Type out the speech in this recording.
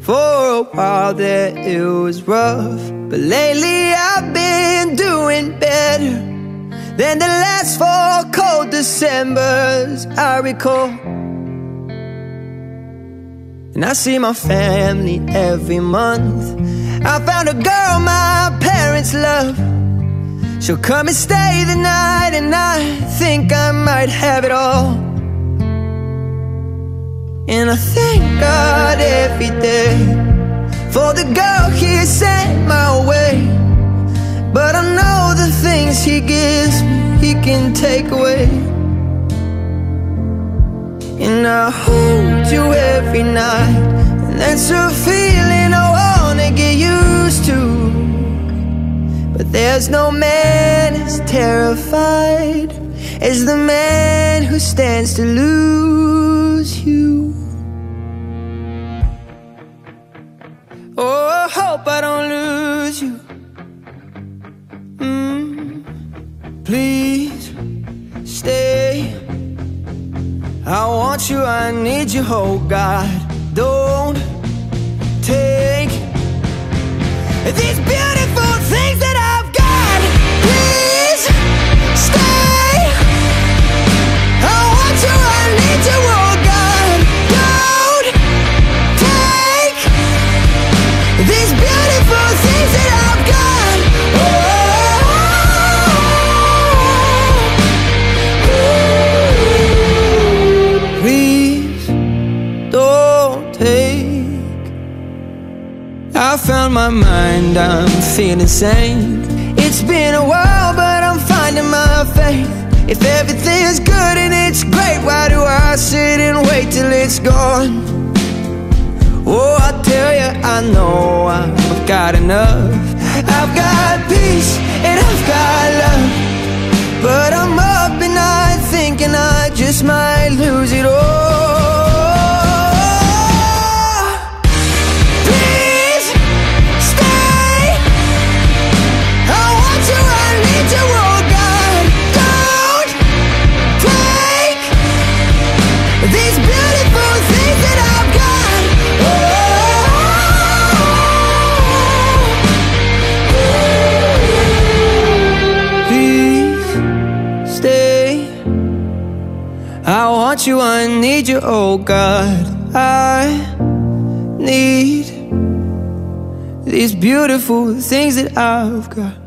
For a while there it was rough, but lately I've been doing better than the last 4 cold Decembers I recall. And I see my family every month. I found a girl my parents love. She'll come and stay the night, and I think I might have it all. And I thank God every day for the girl He sent my way. But I know the things He gives me, He can take away. And I hold you every night, and that's a feeling I wanna get used to. But there's no man as terrified as the man who stands to lose you. Oh, I hope I don't lose you. Please stay. I want you, I need you, oh God. Don't take these beautiful things that I've got. Please stay. I want you, I need you, oh God. Don't take these beautiful things that I've got. Please don't take. I found my mind, I'm feeling sane. It's been a while, but I'm finding my faith. If everything's good and it's great, why do I sit and wait till it's gone? Oh, I tell you, I know I've got enough. I've got peace and I've got love, but I'm up at night thinking I just might lose it all. Please stay. I want you, I need you, oh God. Don't take these beautiful things that I've got. Please stay. I want you, I need you, oh God. I need these beautiful things that I've got.